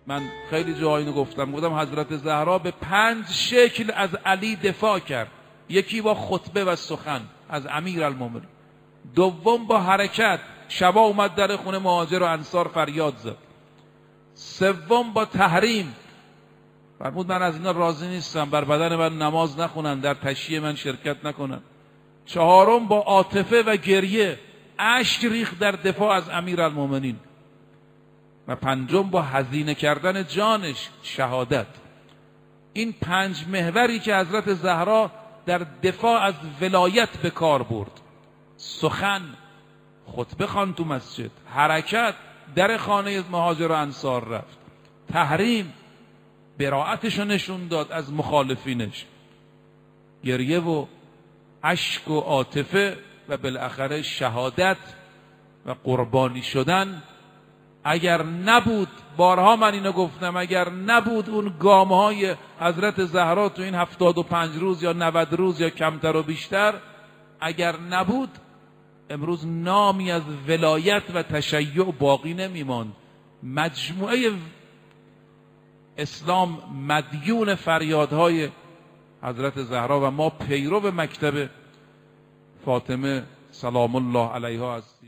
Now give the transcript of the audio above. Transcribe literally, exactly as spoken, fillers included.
من خیلی جاها اینو گفتم، گفتم حضرت زهرا به پنج شکل از علی دفاع کرد. یکی با خطبه و سخن از امیرالمومنین، دوم با حرکت، شبا اومد در خونه مهاجر و انصار فریاد زد، سوم با تحریم، فرمود من از اینا راضی نیستم، بر بدن من نماز نخونن، در تشییع من شرکت نکنن. چهارم با عاطفه و گریه، اشک ریخت در دفاع از امیرالمومنین. و پنجم با هزینه کردن جانش، شهادت. این پنج محوری که حضرت زهرا در دفاع از ولایت به کار برد: سخن، خطبه خوان تو مسجد، حرکت، در خانه مهاجر و انصار رفت، تحریم، براءتشو نشون داد از مخالفینش، گریه و اشک و عاطفه، و بالاخره شهادت و قربانی شدن. اگر نبود، بارها من اینو گفتم، اگر نبود اون گامهای حضرت زهرا تو این هفتاد و پنج روز یا نود روز یا کمتر و بیشتر، اگر نبود امروز نامی از ولایت و تشیع باقی نمیماند. مجموعه اسلام مدیون فریادهای حضرت زهرا و ما پیرو مکتب فاطمه سلام الله علیها است.